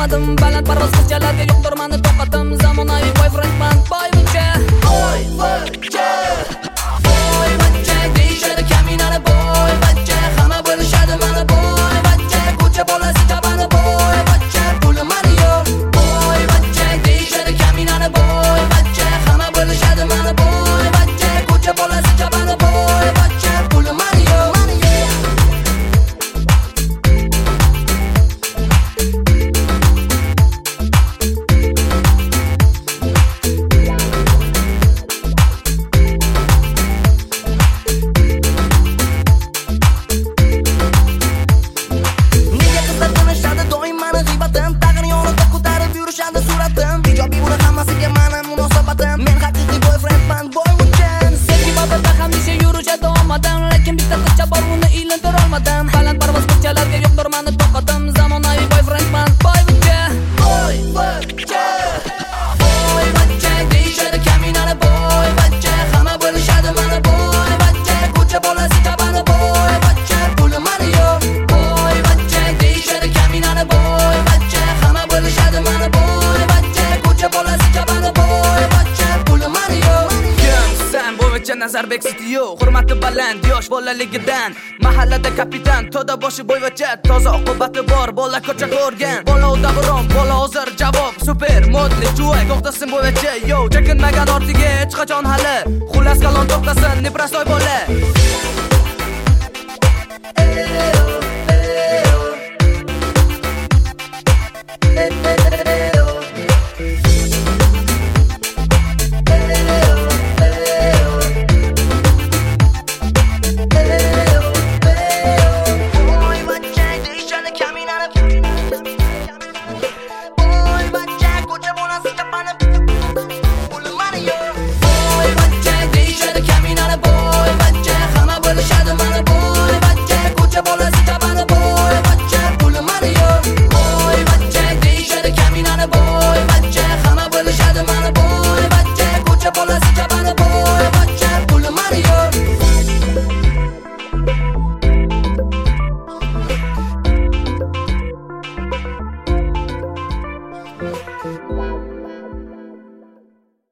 olmadim. Baland parvoz qizchalarga yo'qdir mani toqatim. Zamonaviy boyfriendman boyvachcha. Boyvachcha boyvachcha deyishadi kaminani boyvachcha. Hamma bilishadi mani boyvachcha. Ko'cha bolasi tabani boyvachcha. Pulim mani yo'q boyvachcha deyishadi kaminani boyvachcha. Hamma bilishadi mani boyvachcha. Ko'cha bolasi tabani boyvachcha. Pulim mani yo'q. Lekin bitta qizcha bor uni iylantira olmadim. Baland parvoz qizchalarga yo'qdir mani toqatim. Zamonaviy boyfriendman boyvachcha. Boyvachcha boyvachcha deyishadi kaminani boyvachcha. Hamma bilishadi mani boyvachcha. Ko'cha bolasi tabani boyvachcha. Pulim mani yo'q boyvachcha deyishadi kaminani boyvachcha. Hamma bilishadi mani boyvachcha. Ko'cha bolasi tabani boyvachcha. Pulim mani yo'q. Nazarbek City hurmati baland yosh bolaligidan mahallada kapitan to'da boshi bo'yvacha toza oqibati bor bola ko'cha ko'rgan bola davron bola hozir javob super modli joy to'xtasin bo'yvacha yo chekinmagan ortiga hech qachon hali xullas kalon to'xtasin neprostoy bola